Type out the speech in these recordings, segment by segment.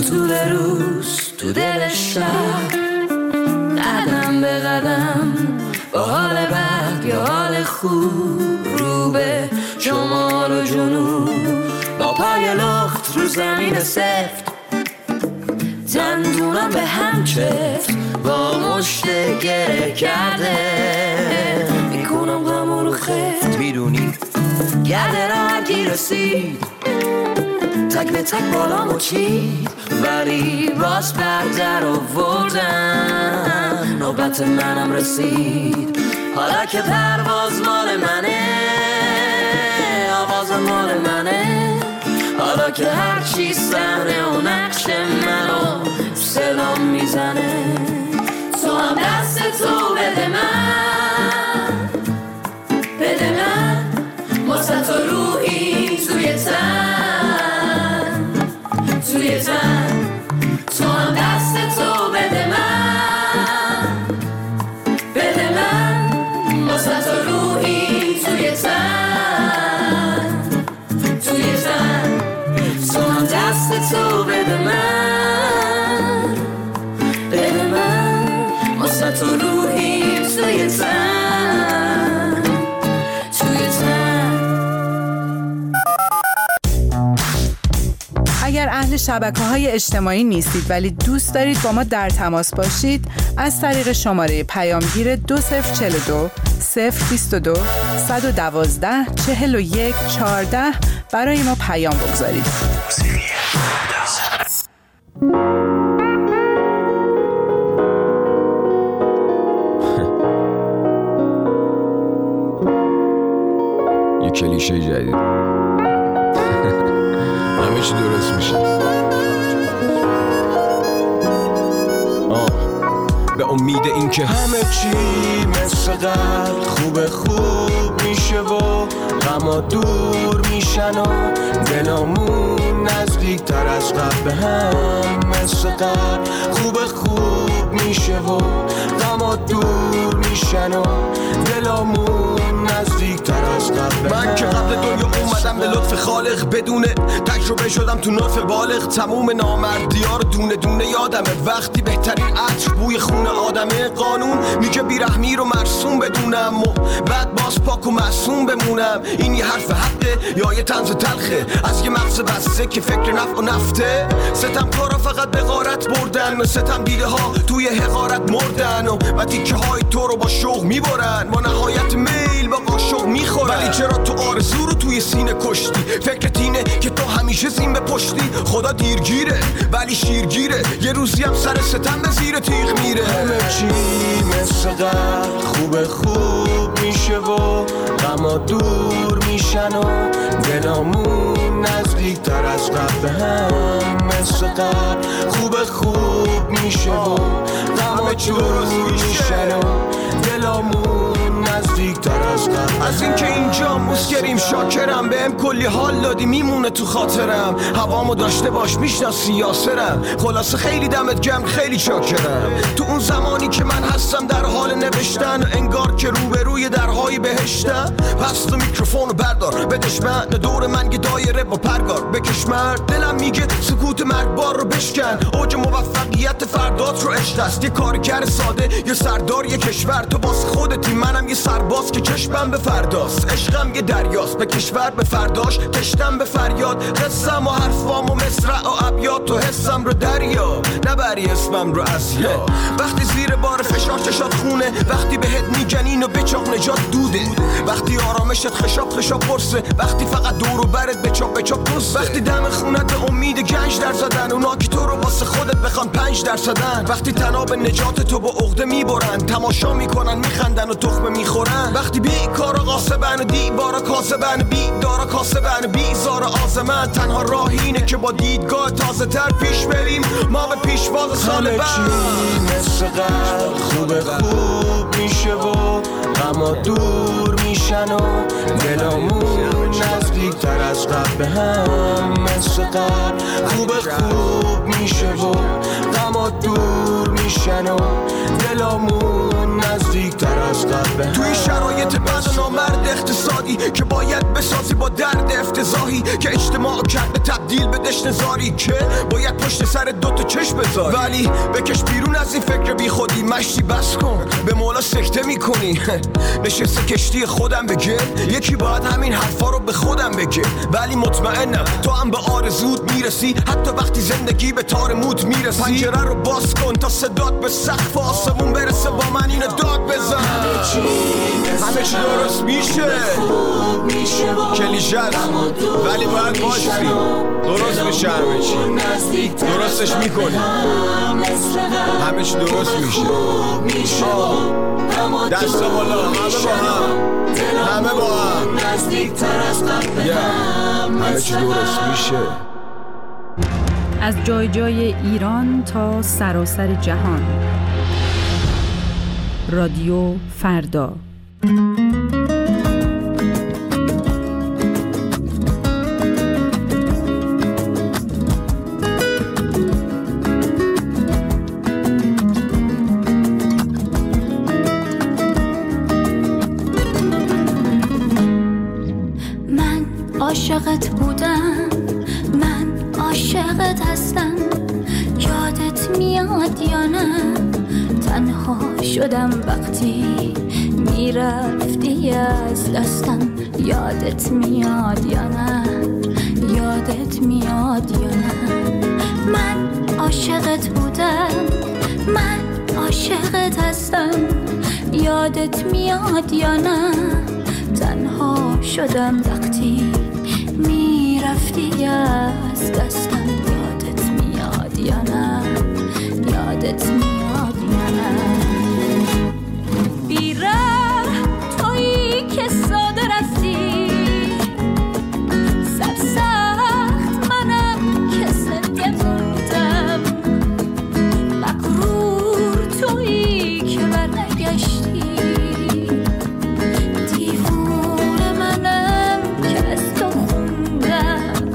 طول روز تو دل شهر، قدم به قدم با حال بد یا حال خوب، رو به شمال و جنوب با پای لخت رو زمین سفت، دندونم به هم چفت با مشت گره کرده، میکنم غمو رو خفت، میدونی گرده را هرگی رسید تک به تک بالامو چید، ولی باز بردر آوردم، نوبت منم رسید، حالا که پرواز مال منه، آواز مال منه، حالا که هرچی صحنه و نقش منو صدام میزنه، تو هم دست تو بده من، بده من، واسه تو روحی توی تن، توی تن، تو هم دست تو بده من، بده من، واسه تو روحی توی تن، توی تن، تو هم دست تو بده من، بده من، واسه تو روحی توی تن، توی تن. اگر اهل شبکه‌های اجتماعی نیستید ولی دوست دارید با ما در تماس باشید، از طریق شماره پیامگیر 2042 022 112 41 14 برای ما پیام بگذارید. یه کلیشه جدید، همه چی درست میشه. به امید این که همه چی مثل قبل خوب میشه و غما دور میشن و دلامون نزدیک تر از قبل به هم، مثل قبل خوب میشه و غما دور میشن و دلامون نزدیک تر از قبل. من که قبل دنیا اومدم به لطف خالق، بدون تجربه شدم تو نطف بالغ، تموم نامردی‌ها رو دونه دونه یادمه، وقتی بهترین عطر بوی خون آدمه، قانون میگه بیرحمی رو مرسوم بدونم و بعد باز پاک و معصوم بمونم، این یه حرف حقه یا یه طنز تلخه از یه مغز بسته که فکر نفع و نفته، ستم کارا فقط به غارت بردن، ستم دیده ها توی حقارت مردن و تیکه های تو رو با شوق میبرن، با نهایت میل با قاشق میخورن، ولی چرا تو آرزو رو توی سینه کشتی، فکرت اینه که تو همیشه زین به پشتی، خدا دیرگیره ولی شیرگیره، یه روزی هم سر ستم به زیر تیغ میره، همه چی مثل قبل خوب میشه و غما دور میشن و دلامون نزدیک تر از قبل به هم، مثل قبل خوب میشه و غما دور میشن و دلامون نزدیک تر از قبل. از این که اینجا مسکریم شاکرم، بهم کلی حال دادی میمونه تو خاطرم، هوامو داشته باش میشناسی یاسرم، خلاصه خیلی دمت گرم خیلی چاکرم، تو اون زمانی که من هستم در حال نوشتن، انگار که روبروی درهای بهشتم، پس تو میکروفونو بردار بدش من، دور من یه دایره با پرگار بکش مرد، دلم میگه سکوت مرگبار رو بشکن، اوج موفقیت فردات رو عشق است، یه کارگر ساده یه سردار یه کشور، تو باز خودتی منم یه سرباز که چشمم به فرداست، عشقم یه دریاست به کشور به فرداش، تشتم به فریاد، قصم و حرفام و مصرع و ابیات، تو حسم رو دریا نبری اسمم رو اسیا، وقتی زیر بار فشار چشات خونه، وقتی بهت میگن اینو بچاق نجات دوده، وقتی آرامشت خشاب برسه، وقتی فقط دور و برت بچاق دوسته، وقتی دم خونت به امید گنج در زدن، اونا که تو رو واسه خودت بخوان 5%، وقتی تناب نجات تو با عقده میبرن، تماشا میکنن میخندن و تخمه میخورن، وقتی بیکارا قاسبن و دیوارا کاسبن، بیدارا کاسبن بیزار آزمن، تنها راه اینه که با دیدگاه تازه تر پیش بریم، ما به پیشواز سال بعد. مثل قبل خوب میشه و غما دور میشن و دلامون نزدیک تر از قبل به هم، مثل قبل خوب میشه و غما دور میشن و دلامون نزدیک تر از قبل به هم. توی شرایط بد و نامرد اقتصادی که باید بسازی با درد افتضاحی که اجتماع کرده تبدیل به دشت زاری که باید پشت سر دوتا چشم بذاری، ولی بکش بیرون از این فکر بی خودی، مشتی بس کن به مولا سکته میکنی. نشسته کشتی خودم بگه، یکی باید همین حرفا رو به خودم بگه، ولی مطمئنم تو هم به آرزوت میرسی حتی وقتی زندگی به تار موت میرسی. پنجره رو باز کن تا صدات به سقف آسمون برسه، با من اینو داد بزن. همه چی درست میشه، کلیشه است ولی باید باشی، درست میشه همه چی، درستش میکنی، همه چی درست میشه. دست بالا، همه با هم همه چی درست میشه. از جای جای ایران تا سراسر جهان، رادیو فردا. من عاشقت بودم، من عاشقت هستم، یادت میاد یا نه؟ تنها شدم وقتی میرفتی از دستم، یادت میاد یا نه؟ یادت میاد یا نه؟ من عاشقت بودم، من عاشقت هستم، یادت میاد یا نه؟ تنها شدم وقتی میرفتی از دستم، یادت میاد یا نه؟ یادت میاد یا نه؟ بیره تویی که ساده رفتی، سرسخت منم که زنده موندم، مغرور تویی که برنگشتی، دیوونه منم که از تو خوندم،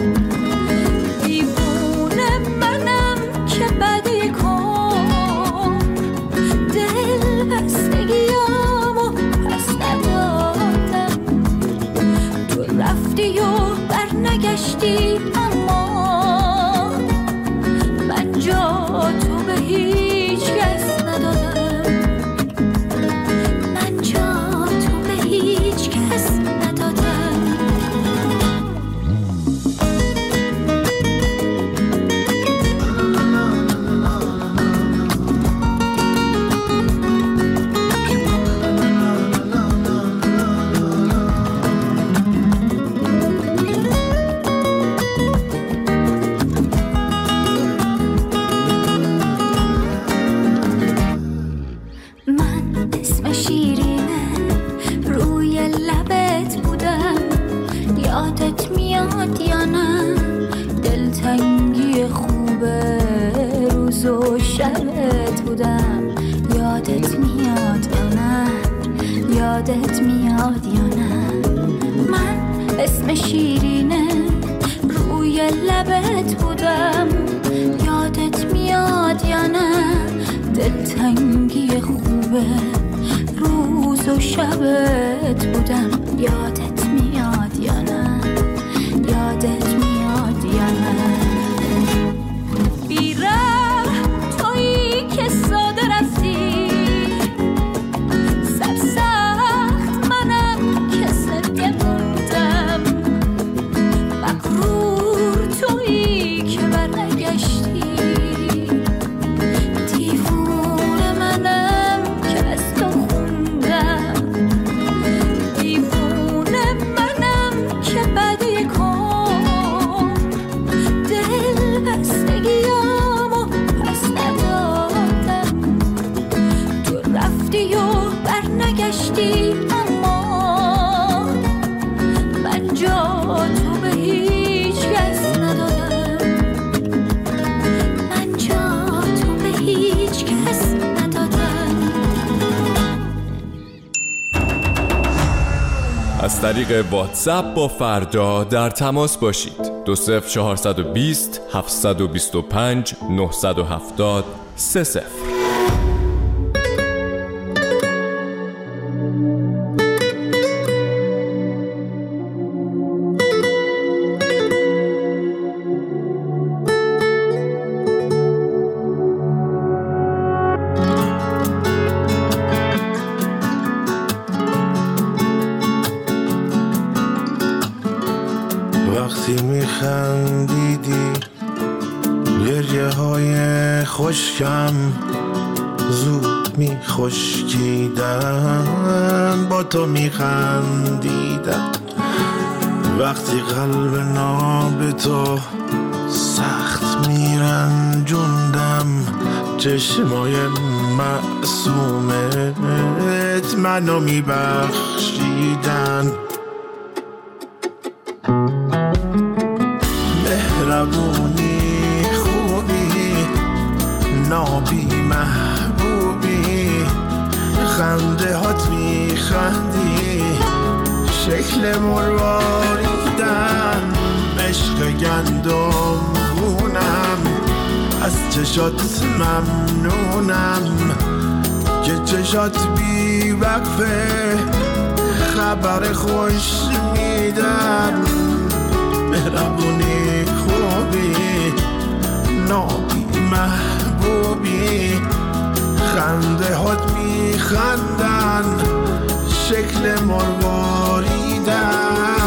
دیوونه منم که بدی کن، دل بستگیامو پس ندادم، تو رفتی و برنگشتی، اما من جا تو به هیچ کس ندادم، من جا تو به هیچ کس ندادم. من اسم شیرینه روی لبت بودم، یادت میاد یا نه؟ دلتنگی خوبه روز و شبت بودم، یادت میاد یا نه؟ یادت میاد یا نه؟ من اسم شیرینه روی لبت بودم، یادت میاد یا نه؟ دلتنگی خوبه روز و شبت بودم، یادت میاد یا نه؟ یادت میاد یا نه؟ بیره تویی که ساده رفتی، سرسخت منم که زنده موندم، مغرور تویی که برنگشتی، دیوونه منم که از تو خوندم، دیوونه منم که بدی کن، دل بستگیامو پس ندادم، تو رفتی و برنگشتی، اما من جا تو به هیچ کس ندادم، من جا تو به هیچ کس ندادم. از طریق واتساپ با فردا در تماس باشید. 20420 725 970 30. میخندیدی، گریه های خشکم زود میخشکیدن، با تو میخندیدم. وقتی قلب ناب تو سخت میرنجوندم، چشمای معصومت منو میبخشیدن. مهربونی خوبی نابی محبوبی، خنده هات میخندی شکل مرواریدن، عشق گندم گونم از چشات ممنونم که چشات بی وقفه خبر خوش میدن. مهربونی خوبی نابی محبوبی، خنده هات میخندن شکل مرواریدن.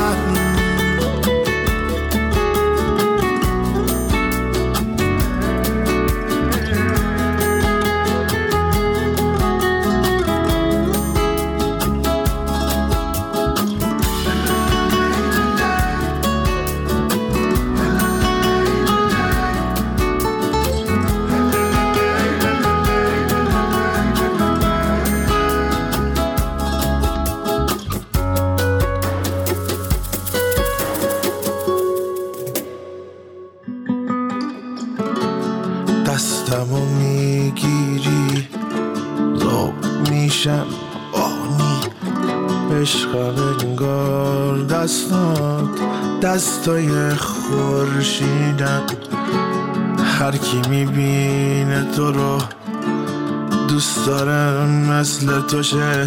دستمو میگیری ذوق میشم آنی، عشقم انگار دستات دستای خورشیدن. هر کی میبینه تو رو دوست داره مثل تو شه،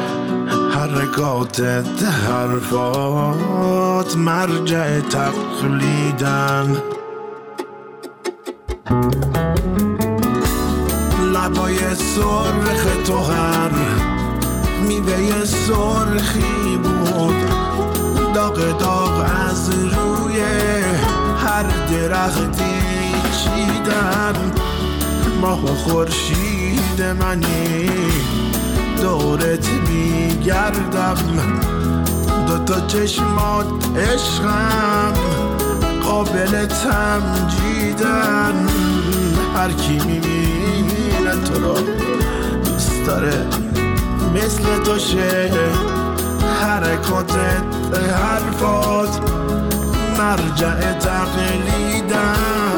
حرکاتت حرفات مرجع تقلیدن. لبای سرخ تو هر میوه سرخی بود، داغ داغ از روی هر درختی چیدن. ماه و خورشید منی دورت میگردم، دوتا چشمات عشقم قابل تمجیدن. هر کی میبینه تو رو دوست داره مثل تو شه، حرکاتت حرفات مرجع تقلیدن.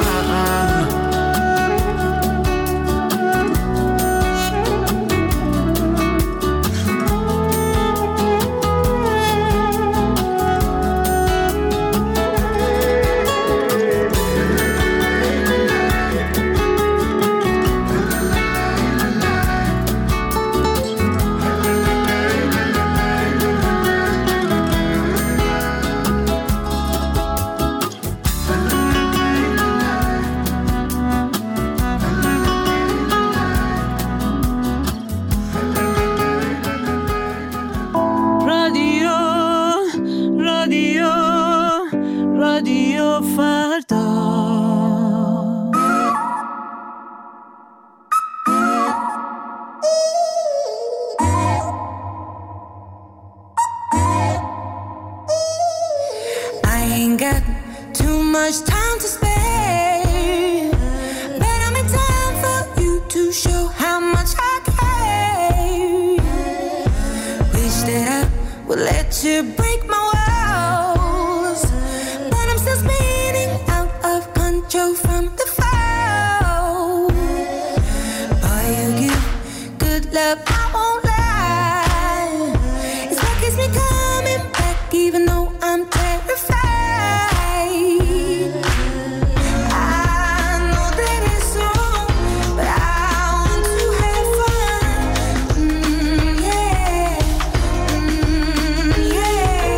Yeah.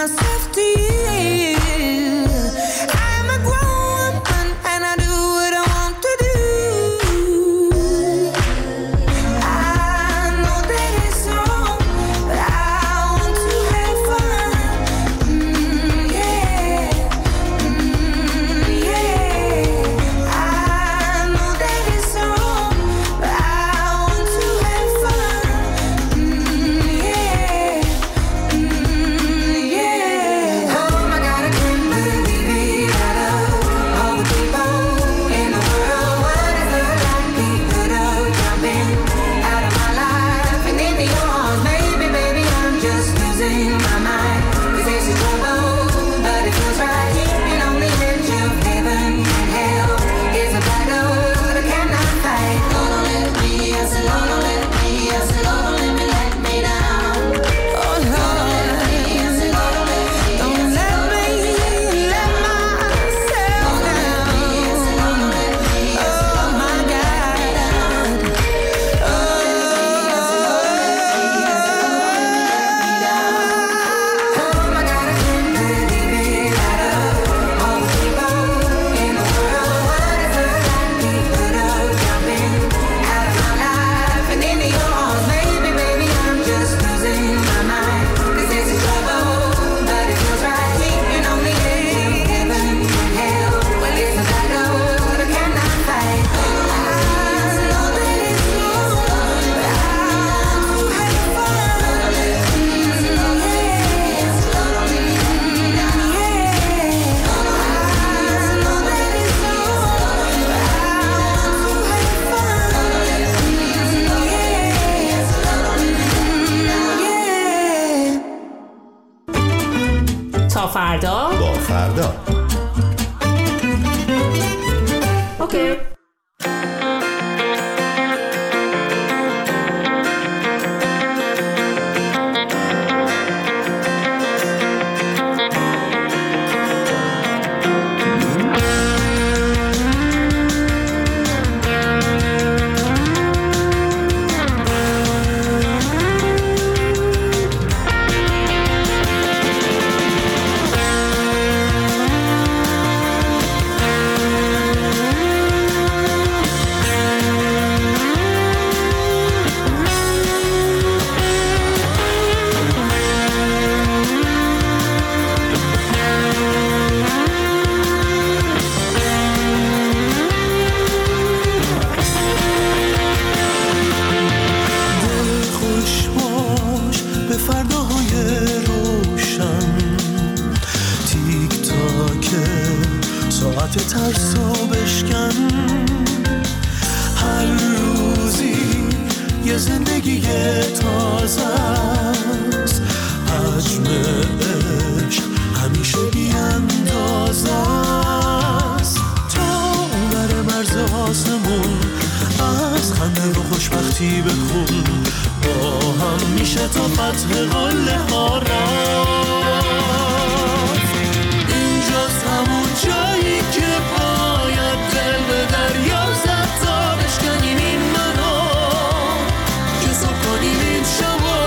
myself to you. I'm a grown woman and I do what I want to do. I know that it's wrong, but I want to have fun. Yeah, yeah. I know that it's wrong, but I want to have fun. Yeah, yeah. Oh my God, I can't believe it. Out of all the people in the world, what is the likelihood of jumping out of my life and into your arms? Maybe, baby, I'm just losing my mind. 'Cause this is trouble, but it feels right. And on the edge of heaven and hell is a battle that I cannot fight. Lord, don't let me, I said, Lord, don't let me, I said, Lord, don't let me let me down. Oh Lord, don't let me, I said, Lord, don't let me, don't let me let myself down. Oh my God, oh my God, I can't believe it. Out of all the people in the world, what is the likelihood of jumping out of my life and into your arms? Maybe, baby, I'm just losing my mind. 'Cause this is trouble, but it feels right. And on the edge of heaven and hell, well, it's a battle that I cannot fight. I know that it's wrong, but I want to have fun. تا فردا. با فردا. اوکی. ترسو بشکن. هر روزی یه زندگی تازه است، حجم عشق همیشه بی‌اندازه است. تا بر مرز آسمون از خنده و خوشبختی بخون، با هم میشه تا فتح قله ها رفت. اینجاست همون جایی که باید دل به دریا زد تا بشکنیم این منو، که صبح کنیم این شما.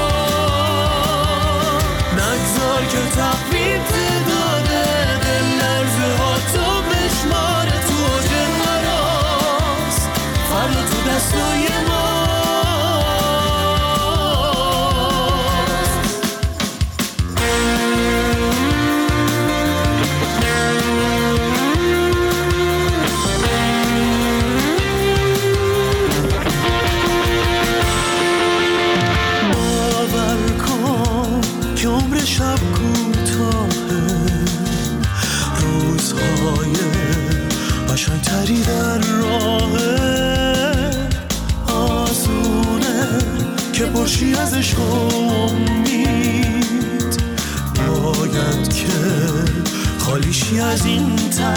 نگذار که تقویم تعداده دل لرزه ها تو بشماره، تو اوج مراست فردا تو دستای ما. شب کوتاهه، روزهای قشنگتری در راهه، آسونه که پرشی از عشق و امید، باید که خالیشی از این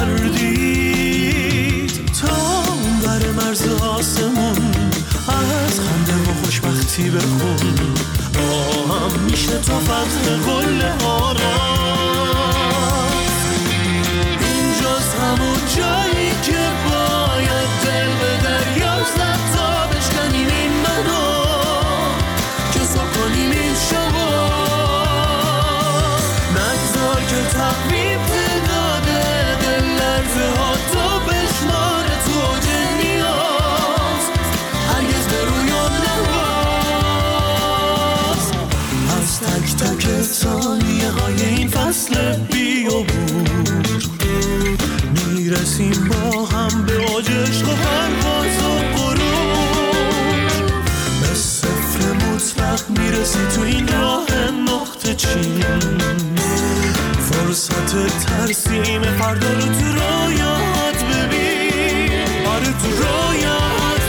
تردید. تا بر مرز آسمون از خنده و خوشبختی بخون، با هم میشه تا فتح قله ها رفت. اینجاست همون جایی که باید دل به دریا زد تا بشکنیم این منو، که صبح کنیم این شما. نگذار نگذار که تقویم داده دل لرزه ها تو بشماره تو اوج نیاز هرگز به رویا نواز از تک تک ثانیه های این فصل بی‌عبور میرسیم با هم به اوج عشق و پرواز و غرور به صفر مطلق میرسی تو این راه نقطه چین فرصت ترسیم فردا رو تو رویات ببین آره تو رویات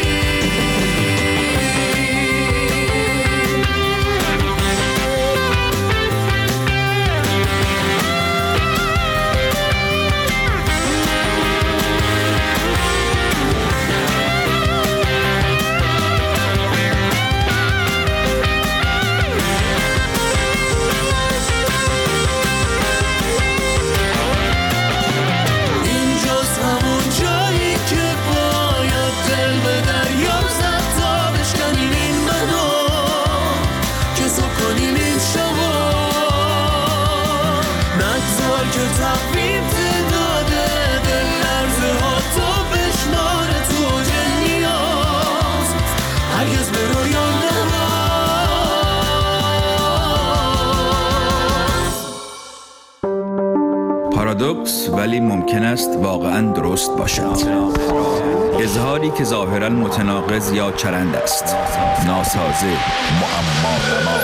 پارادوکس ولی ممکن است واقعاً درست باشد. اظهاری که ظاهراً متناقض یا چرند است. ناسازه، معما.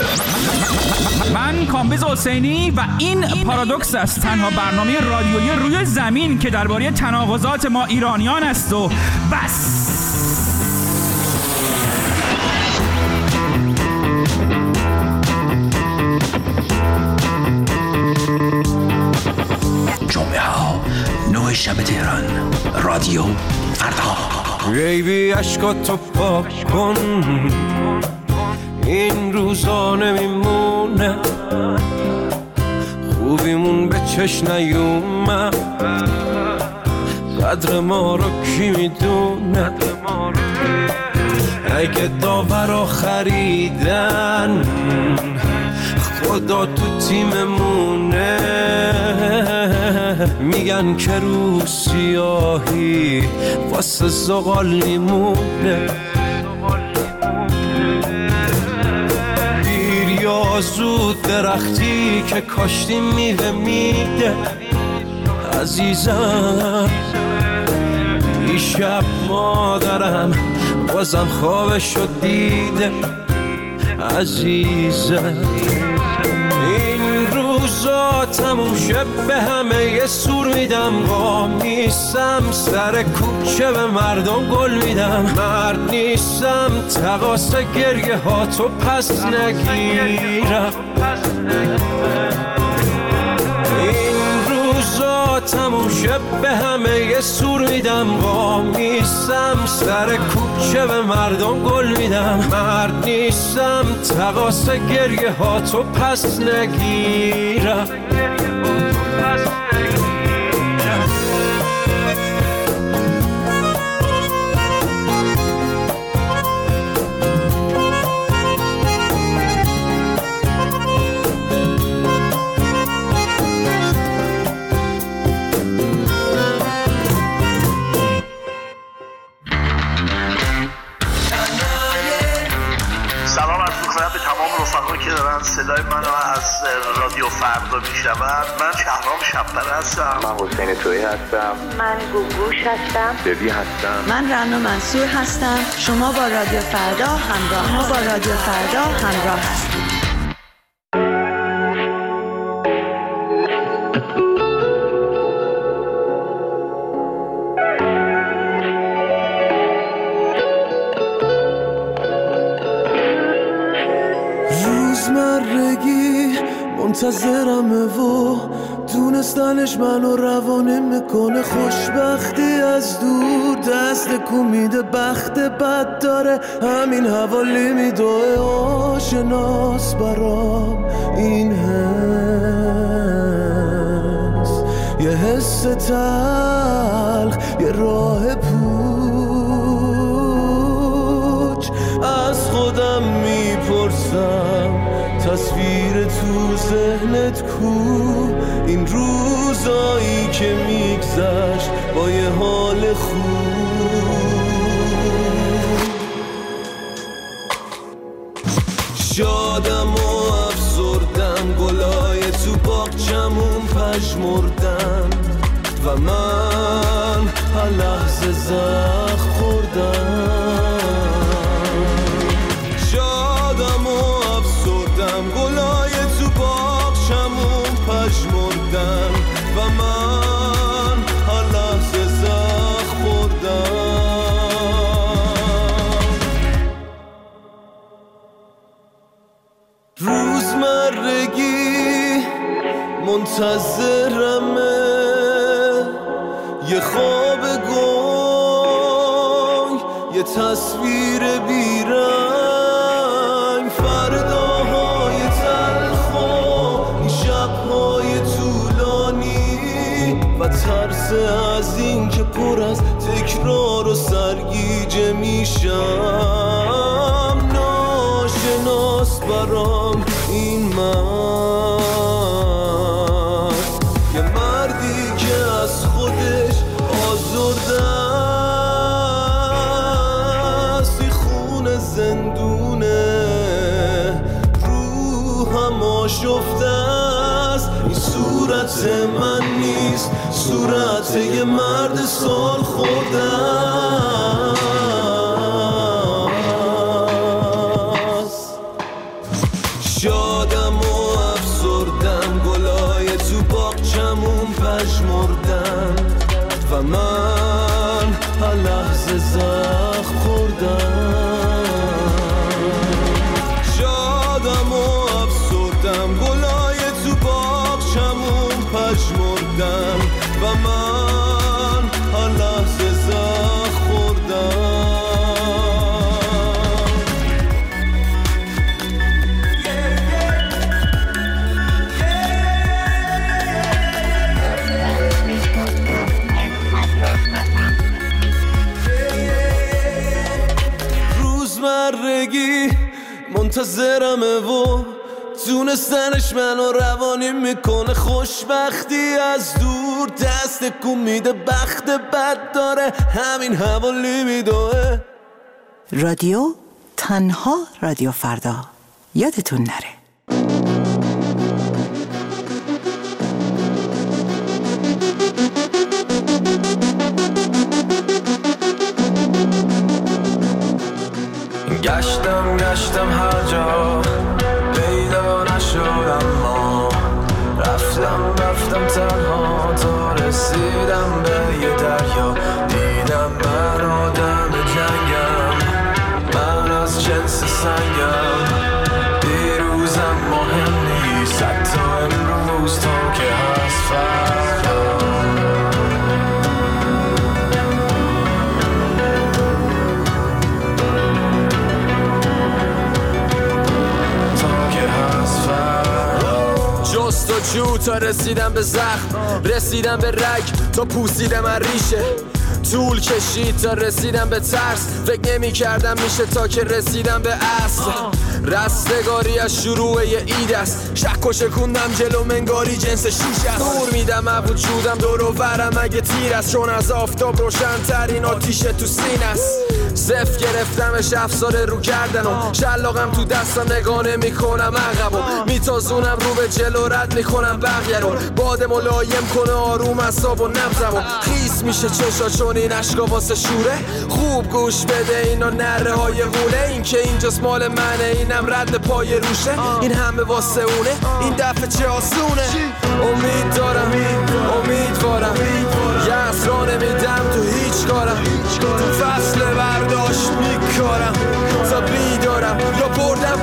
من کامبیز حسینی و این پارادوکس است، تنها برنامه رادیویی روی زمین که درباره تناقضات ما ایرانیان است و بس. جمعه ها 9 شب تهران، رادیو فردا. بیبی عشقاتو پاک کن این روزا نمیمونه خوبیمون به چش نیومد قدر ما رو کی میدونه اگه داورا خریدن خدا تو تیممونه میگن که رو سیاهی واسه زغال میمونه دیر یا زود درختی که کاشتی میوه میده عزیزم دیشب مادرم بازم خوابشو دیده عزیزم این روزا تموم شب به همه یه سور میدم قامیسم سر کوچه به مردم گل میدم مرد نیستم تقاس گریه ها تو پس نگیرم این روزا تموم شب به همه یه سور میدم قامیسم سر کوچه به مردم گل میدم مرد نیستم تقاس گریه ها تو پس نگیرم به تمام رفقایی که دارن صدای منو از رادیو فردا میشنون. من شهرام شب‌پره هستم. من حسین تویی هستم. من گوگوش هستم. ببی هستم. من رنا منصور هستم. شما با رادیو فردا همراه هستید. روزمرگی منتظرمه و دونستنش منو روانه میکنه خوشبختی از دور دست کومیده بخت بد داره همین حوالی میدوه آشناس برام این حس یه حس تلخ یه راه پوچ از خودم میپرسم تصویر تو ذهنت کو، این روزایی که میگذشت با یه حال خوب. شادم و افسردم، گلای تو باغچمون پژمردن و من هر لحظه زخم خوردم. شادم و افسردم، گلای تو باغچمون پژمردن و من هر لحظه زخم خوردم. روزمرگی منتظرمه، یه خواب گنگ، یه تصویر بیرنگ، فرداهای تلخ و این شبهای طولانی و ترس از این که پر از تکرار و سرگیجه میشم. ناشناس برام این مرد، یه مردی که از خودش آزرده است، این خون زندونه، روحم آشفته است. این صورت من نیست، صورت یه مرد سال خورده است. شادم و افسردم، گلای تو باغچمون پژمردن و من هر لحظه زخم خوردم. شادم و افسردم، گلای تو باغچمون پژمردن و من هر لحظه زخم خوردم. روزمرگی منتظرمه و تونستنش منو روانی میکنه. خوشبختی از دور دست کن میده، بخت بد داره همین حوالی میدوه. رادیو تنها رادیو فردا، یادتون نره. گشتم هر جا پیدا نشدم، ما رفتم تنها تا رسیدم به یه دریا. دیدم من آدم جنگم، من از جنس سنگم، دیروزم مهم نیست حتی امروز تا که هست فردا. جست و جو تا رسیدم به زخم، رسیدم به رگ تا پوسیدم از ریشه. طول کشید تا رسیدم به ترس، فکر نمی کردم میشه تا که رسیدم به اصل. رستگاری از شروع یه اید است، شک و شکوندم جلو منگاری جنس شیش است. نور میدم از وجودم دور و برم اگه تیر است، چون از آفتاب روشن ترین آتیش تو سین است. صف گرفتمش افسار رو کردن و شلاقم تو دستم نگاه نمی‌کنم عقبو، میتازونم رو به جلو رد میکنم بقیه رو. باد ملایم کنه آروم اعصاب و نبضمو، خیس میشه چشا چون این اشکا واسه شوره. خوب گوش بده اینا نره های غوله، این که اینجاست مال منه، اینم رد پای روشه. این همه واسه اونه، این دفعه چه آسونه. امید دارم امیدوارم، یه اسرا نمیدم تو هیچ کارم. تو فصل برداشت میکارم تا بیدارم، یا بردم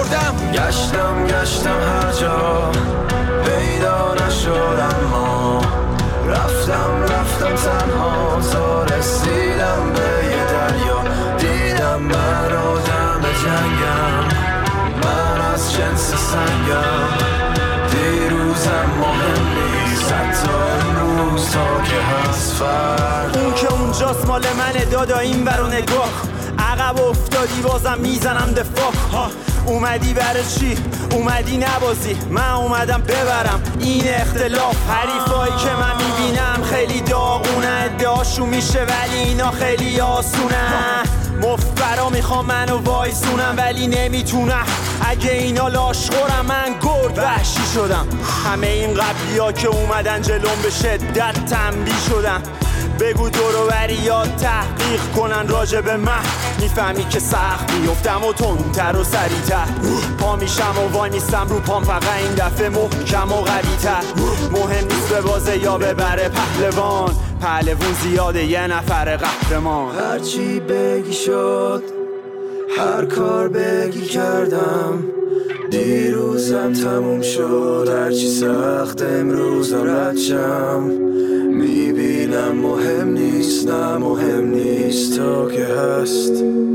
گشتم هر جا پیدا نشدم، ما رفتم تنها تا رسیدم به یه دریا. دیدم من آدم جنگم، من از جنس سنگم، دیروزم مهم نیست حتی امروز تا که هست فردا. اون که اونجاست مال منه دادا، این برو نگاه. عقب افتادی بازم میزنم دفاع. اومدی برای چی؟ اومدی نبازی، من اومدم ببرم این اختلاف. حریفایی که من میبینم خیلی داغونه، ادعاشون میشه ولی اینا خیلی آسونه. مفبرا میخوام منو وایسونم ولی نمیتونم، اگه اینا لاشخورم من گرد وحشی شدم. همه این قبلی ها که اومدن جلوم به شدت تنبیه شدن. بگو دوروبریات تحقیق کنن راجع به من، میفهمی که سخت بیفتم و تندتر و سریعتر. پا میشم و وای میستم رو پام، فقط این دفعه محکم و قوی‌تر. مهم نیست به بازه یا ببره پهلوون زیاده یه نفر قهرمان. هرچی بگی شد، هر کار بگی کردم، دیروزم تموم شد. هرچی سخت امروز رد شم، میبینم مهم نیست، نه مهم نیست تا که هست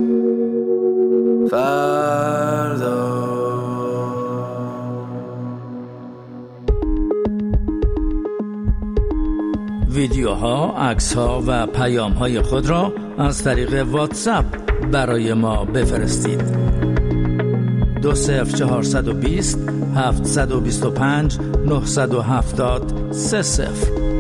فردا. ویدیوها، عکس‌ها و پیام‌های خود را از طریق واتساپ برای ما بفرستید. 20420 725 970 30.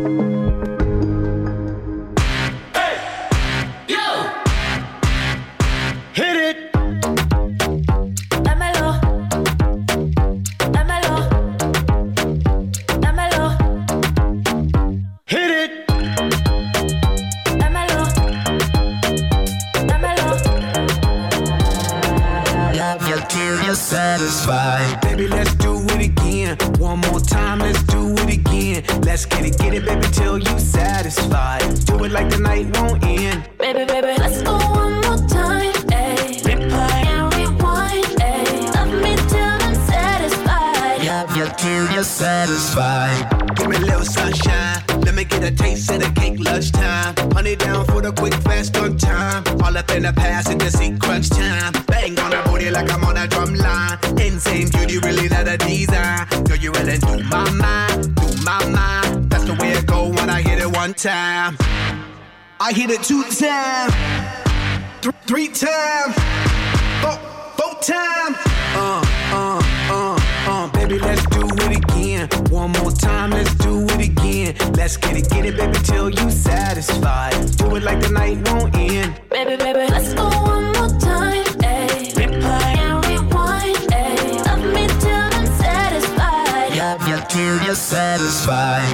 Satisfied. Baby, let's do it again. One more time, let's do it again. Let's get it, baby, till you satisfied. Do it like the night won't end. Baby, let's go one more time. Ay. Replay and rewind. Ay. Love me till I'm satisfied. Yeah, till you're satisfied. Give me a little sunshine. Let me get a taste of the cake lunchtime. Honey down for the quick fast on time. All up in the past and just see crunch time. Bang on the booty like I'm on a drum line. Insane beauty, really that a design. Girl, you really do my mind, do my mind. That's the way it go when I hit it one time. I hit it 2 times, 3 times, 4 times. Baby, let's do it again. One more time, let's do it again. Let's get it, baby, till you satisfied. Do it like the night won't end. Baby, let's go one more time. Ay. Replay and rewind. Ay. Love me till I'm satisfied. Yeah, till you're satisfied.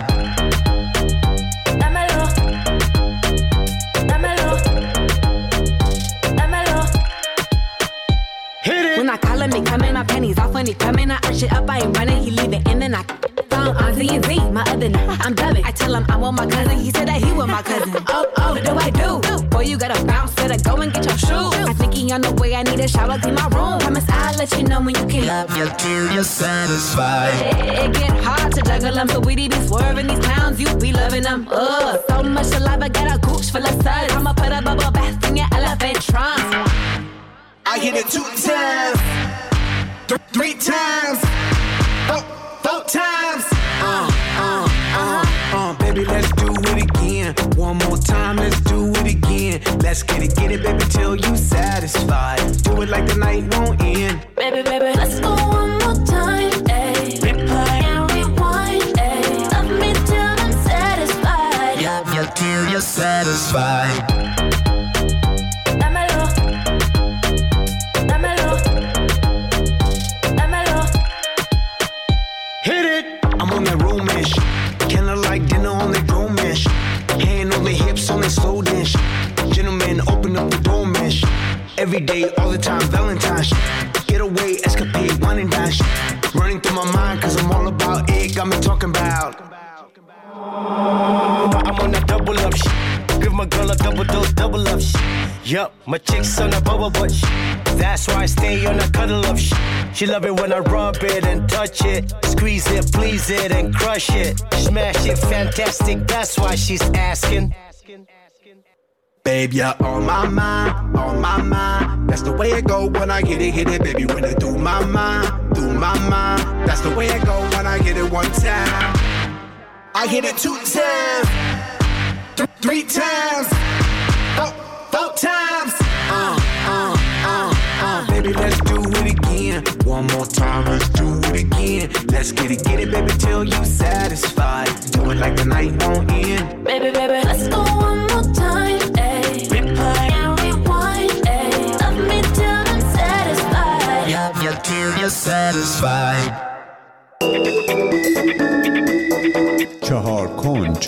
When I call him, he coming, my pennies off when he coming. I arch it up, I ain't running, he leaving, and then I phone on Z&Z, my other name, I'm dubbing. I tell him I want my cousin, he said that he want my cousin. Oh, what do I do? Boy, you gotta bounce, better go and get your shoes. I think he on the way, I need a shower, clean my room. Promise I'll let you know when you can. Love you till you're satisfied. It get hard to juggle them, so we be swerving these clowns, you be loving them. So much saliva, got a gooch full of suds. I'ma put a bubble bath in your elephant trunk. I hit it 2 times, 3 times, 4 times. Baby, let's do it again. One more time, let's do it again. Let's get it, baby, till you satisfied. Do it like the night won't end. Baby, let's go one more time. Ay. Replay and rewind. Ay. Love me till I'm satisfied. Yeah, till you're satisfied. Every day, all the time, Valentine's. Get away, escapade, wine and dine. Running through my mind, cause I'm all about it. Got me talking about. I'm on that double up shit. Give my girl a double dose, double up shit. Yup, my chick's on a bubble butt shit. That's why I stay on a cuddle up shit. She love it when I rub it and touch it. Squeeze it, please it, and crush it. Smash it, fantastic, that's why she's asking. Babe, you're on my mind, on my mind. That's the way it go when I hit it, baby. When I do my mind, that's the way it go when I hit it one time. I hit it 2 times, 3 times, 4 times. Baby, let's do it again. one more time, let's do it again. Let's get it, baby, till you satisfied. Do it like the night won't end. Baby, baby, let's go one more time, ayy. Replay and rewind, ayy. Love me till I'm satisfied. Yeah, till you're satisfied. چهار کنج.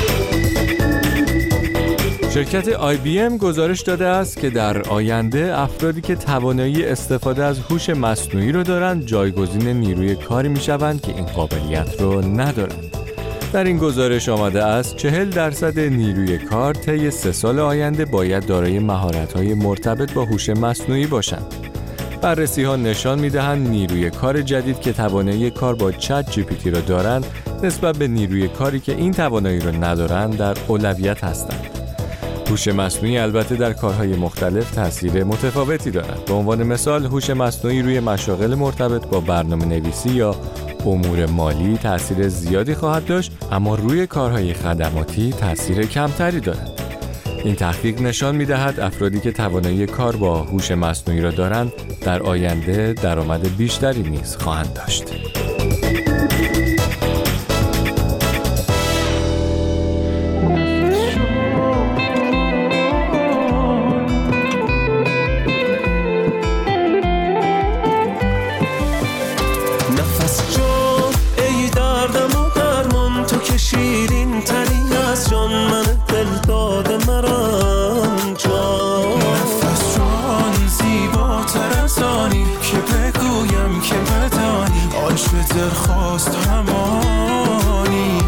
شرکت IBM گزارش داده است که در آینده افرادی که توانایی استفاده از هوش مصنوعی رو دارن جایگزین نیروی کاری میشوند که این قابلیت رو ندارند. در این گزارش آمده است 40% نیروی کار طی 3 سال آینده باید دارای مهارت‌های مرتبط با هوش مصنوعی باشند. بررسی‌ها نشان می‌دهند نیروی کار جدید که توانایی کار با چت GPT را دارند نسبت به نیروی کاری که این توانایی را ندارند در اولویت هستند. هوش مصنوعی البته در کارهای مختلف تاثیر متفاوتی دارد. به عنوان مثال هوش مصنوعی روی مشاغل مرتبط با برنامه‌نویسی یا امور مالی تاثیر زیادی خواهد داشت، اما روی کارهای خدماتی تاثیر کمتری دارد. این تحقیق نشان می‌دهد افرادی که توانایی کار با هوش مصنوعی را دارند در آینده درآمد بیشتری نیز خواهند داشت. شیرین ترین از جان من دل داده مران جان نفس جان زیباتر از آنی که بگویم که بدانی آنچ به دل خواست همانی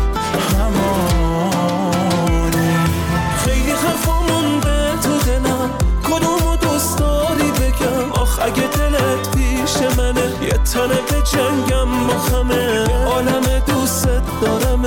خیلی خفا مونده تو دلم کدومو دوست داری بگم آخ اگه دلت پیش منه یه تنه به جنگم با همه عالم دوست دارم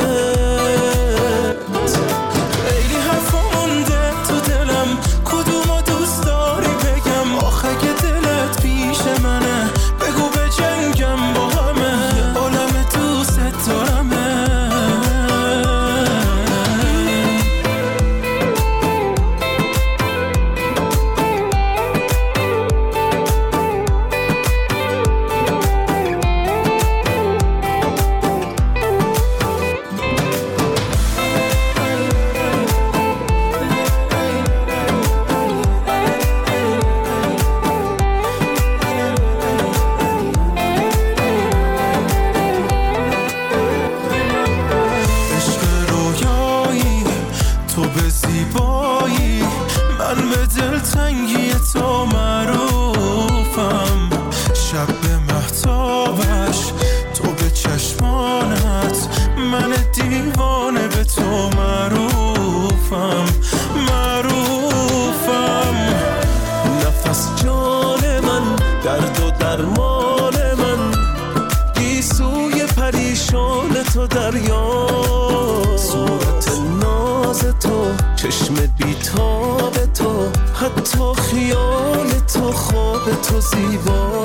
تو دریا صورت ناز تو چشم بیتاب تو حتی خیال تو خواب تو زیبا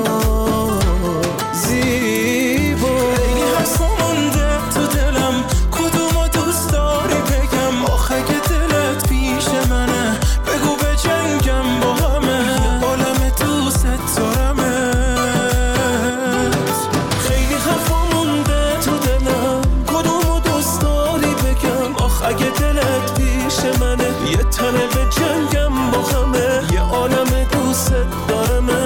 خیلی حرفا مونده تو دلم کدومو دوست داری بگم آخه اگه دلت پیش منه بگو به جنگم با همه عالم دوست دارمه خیلی حرفا مونده تو دلم کدومو دوست داری بگم آخ اگه دلت پیش منه یه تنه به جنگم با همه یه عالم دوست دارمه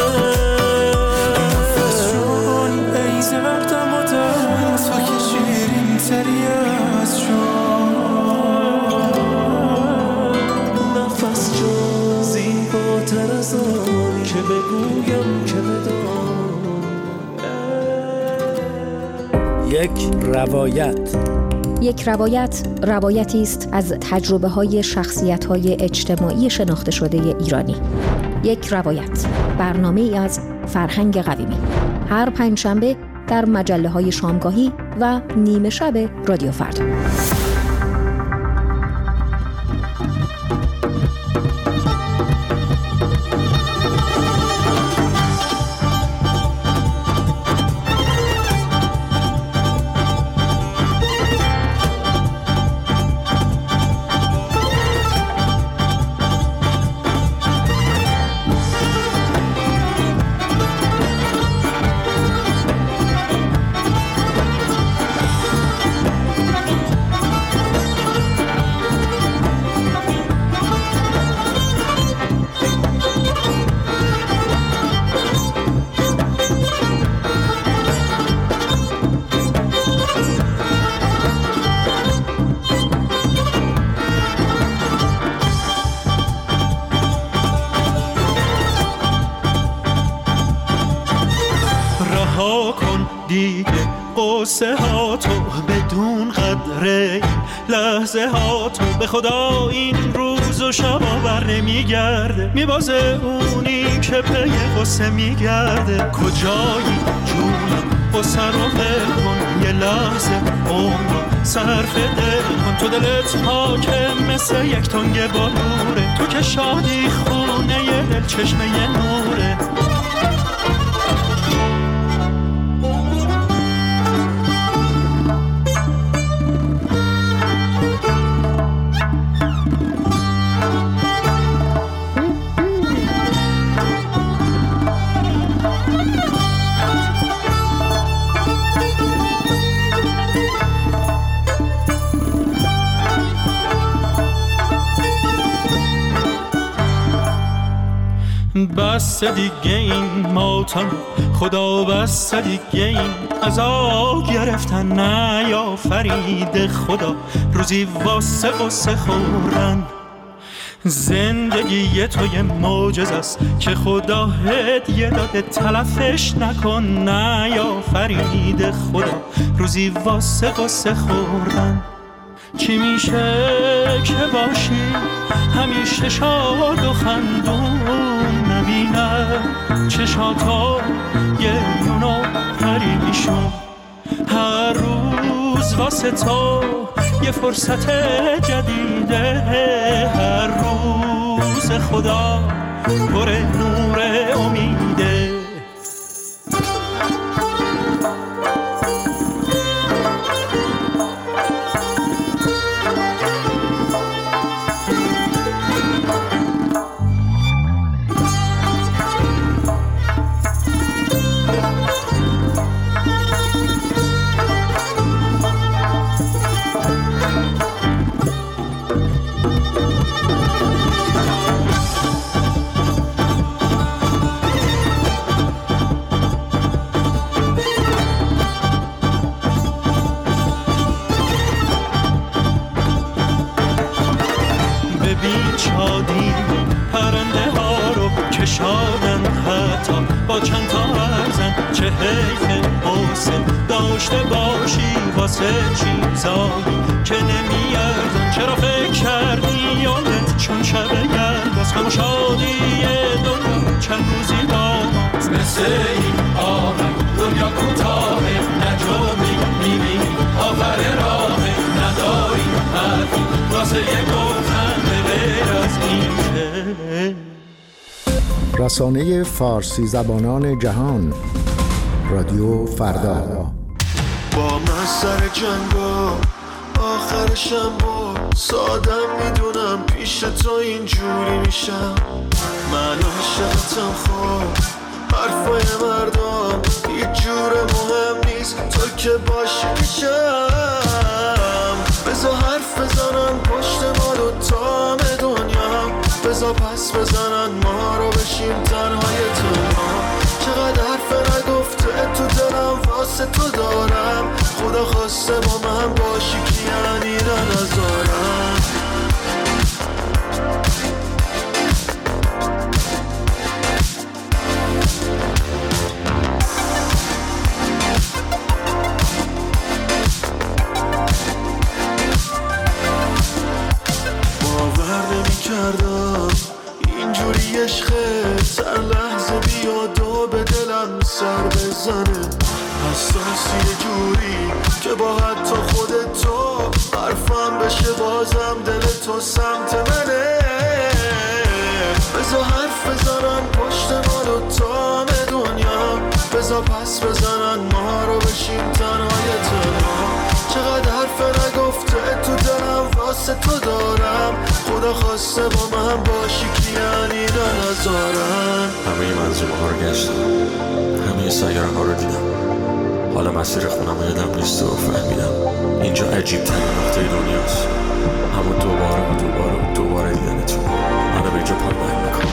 یک روایت روایتی است از تجربه‌های شخصیت‌های اجتماعی شناخته شده ایرانی. یک روایت برنامه‌ای از فرهنگ قویمی هر پنجشنبه در مجله‌های شامگاهی و نیمه شب رادیو فردا. بدون قدره لحظه ها تو به خدا این روز و شبا بر نمیگرده میبازه اونی که پی قصه میگرده کجایی جونم قصه رو ول کن یه لحظه عمر صرف دل کن تو دلت حاکم مثل یک تنگ بالوره تو که شادی خونه یه دل چشمه یه نوره بس دیگه این ماتم خدا بس دیگه این عذاب گرفتن نیافرید خدا روزی واسه قصه خوردن زندگی توی معجزه است که خدا هدیه داده تلفش نکن نیافرید خدا روزی واسه قصه خوردن چی میشه که باشی همیشه شاد و خندون نبینم چشاتا گریون و پریشون هر روز واسه تو یه فرصت جدیده هر روز خدا پر نور امیده با چند تا ارزن چه حیف حسن داشته باشی واسه چیزایی که نمیارزن چرا فکر کردی یادت چون شب گرد باز هم شادی دنیا چند روزی داماز مثل این آهنگ دنیا کوتاه نجومی میبینی آخر راه نداری حرفی واسه یه گفتن به غیر از این که رسانه فارسی زبانان جهان رادیو فردا با من سر جنگا آخرشم با سادم میدونم پیش تو اینجوری میشم من عاشقتم خوب حرفای مردم هیچ جور مهم نیست تو که باشی میشم بذار حرف بزنن پشت ما دوتا دنیا بذار پس بزنن ما رو بشیم تنهای تنها چقدر حرف نگفته تو دلم واسه تو دارم خدا خواسته با من باشی که یعنی نذارم باور نمی‌کردم اینجوری عشقت هر لحظه بیاد و به دلم سر بزنه حساسی یه جوری که با حتی خودتو حرفم بشه بازم دل تو سمت منه بذار حرف بزنن پشت ما دوتا دنیا بذار پس بزنن ما رو بشیم تنهای تنها چقدر حرف نگفته تو دلم واسه تو دارم خدا خواسته با من باشی که یعنی نذارم همه منظومه ها رو گشتم همه سیاره ها رو دیدم حالا مسیر خونم رو یادم نیست و فهمیدم اینجا عجیب ترین نقطه دنیاست همون دوباره دیدن تو منو به اینجا پایین میکنم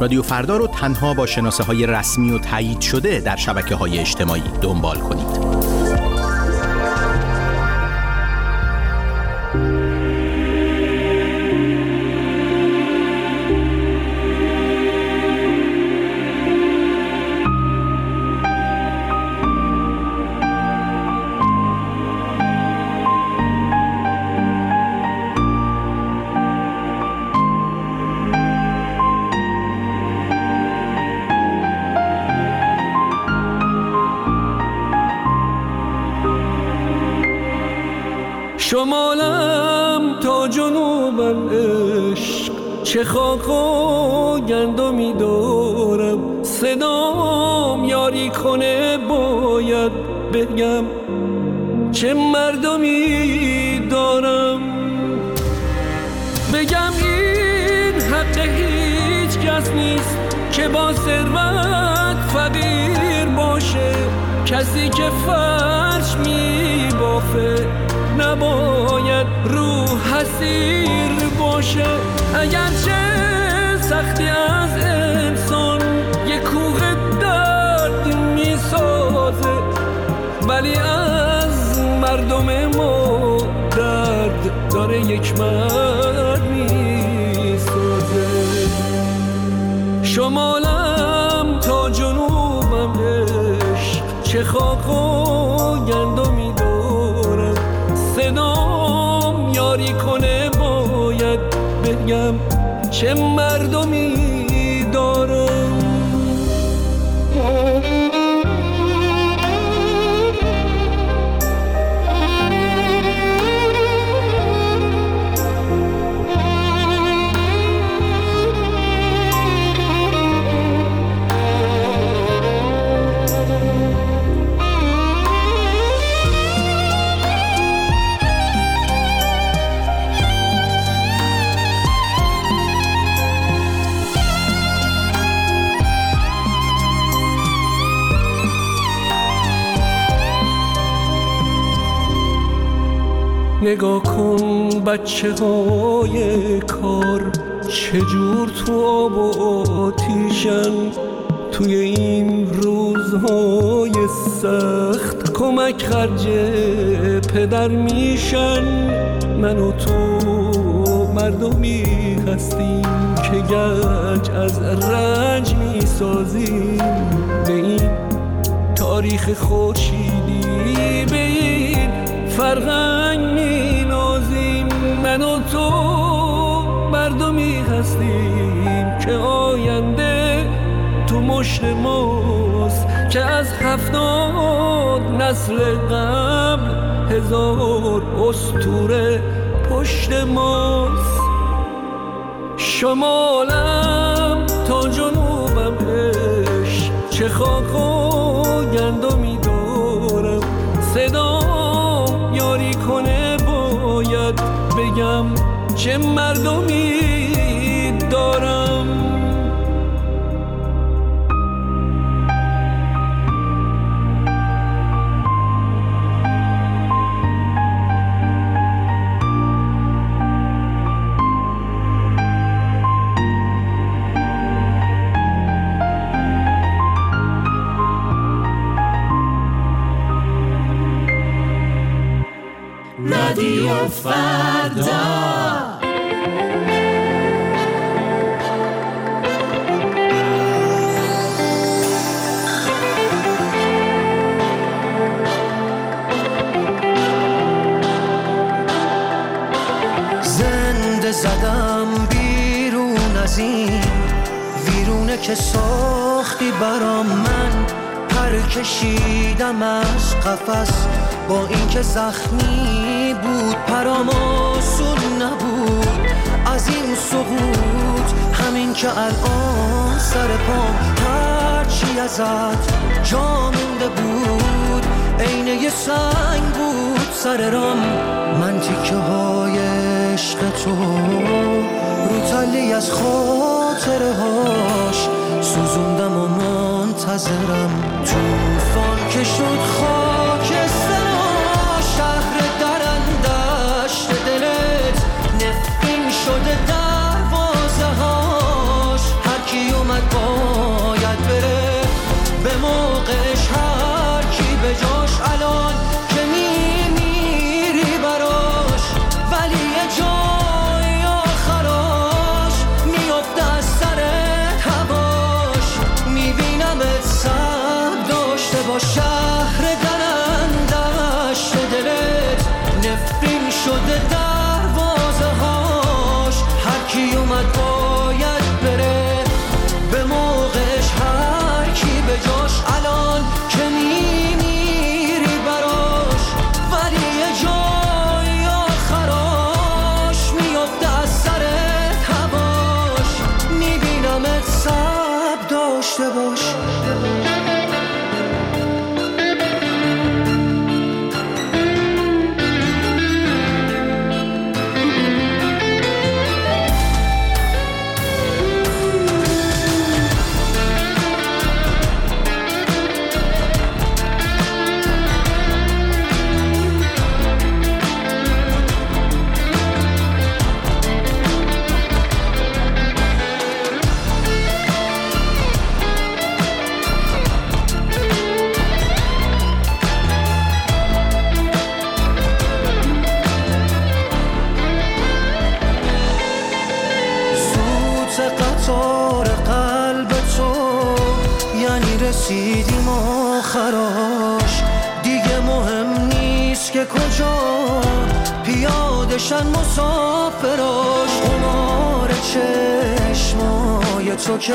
رادیو فردا رو تنها با شناسه‌های رسمی و تایید شده در شبکه‌های اجتماعی دنبال کنید. شمالم تا جنوبم عشق، چه خاک و گندمی دارم، صدام یاری کنه باید بگم چه مردمی دارم. بگم این حق هیچ کس نیست که با ثروت فقیر باشه، کسی که فرش می بافه نباید روح حسیر باشه. اگرچه سختی از انسان یک کوه درد می سازه، ولی از مردم ما درد داره یک مرد می سازه. شمالم تا جنوبم عشق، چه خاک و گندمی دارم، صدام یاری کنه باید بگم چه مردمی دارم. نگاه کن بچه های کار چجور تو آب و آتیشن، توی این روزهای سخت کمک خرج پدر میشن. من و تو مردمی هستیم که گنج از رنج میسازیم، به این تاریخ خورشیدی به این فرهنگ می نازیم. من و تو مردمی هستیم که آینده تو مشت ماست، که از 70 نسل قبل 1000 اسطوره پشت ماست. شمالم تا جنوبم عشق، چه خاک و گندمی دارم، صدام یاری کنه باید بگم چه مردمی دارم. رادیو فردا. زنده زدم بیرون از این ویرونه که ساختی برام، من پر کشیدم از قفس با اینکه زخمی بود، پرام آسون نبود از این سقوط، همین که الان سر پام هرچی ازت جا مونده بود عین یه سنگ بود سر رام. من تیکه های عشق تو رو تلی از خاطره هاش سوزوندم و منتظرم، توفان که شد خاکستر شهر درندشت دلت، نفرین شده دروازه هاش، هر کی اومد رسیدیم آخراش، دیگه مهم نیست که کجا پیادشن مسافراش. قمار چشمای تو که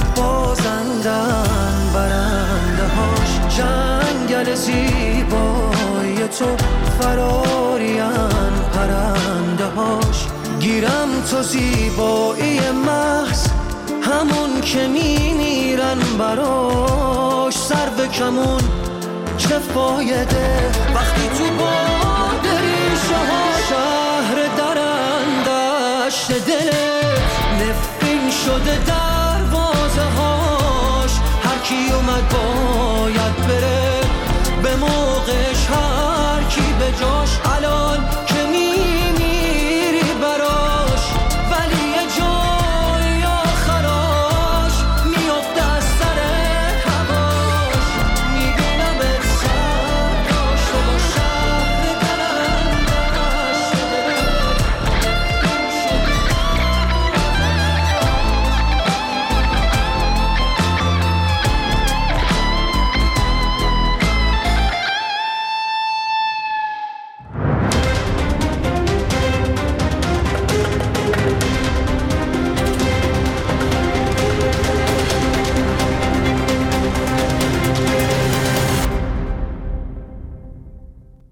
بازندن برنده هاش، جنگل زیبای تو فرارین پرنده هاش. گیرم تو زیبایی محض همون که میمیرن براش، سر به کمون چه فایده وقتی تو باد ریشه ها شهر درندشت دلت نفرین شده دروازه هاش. هر کی اومد با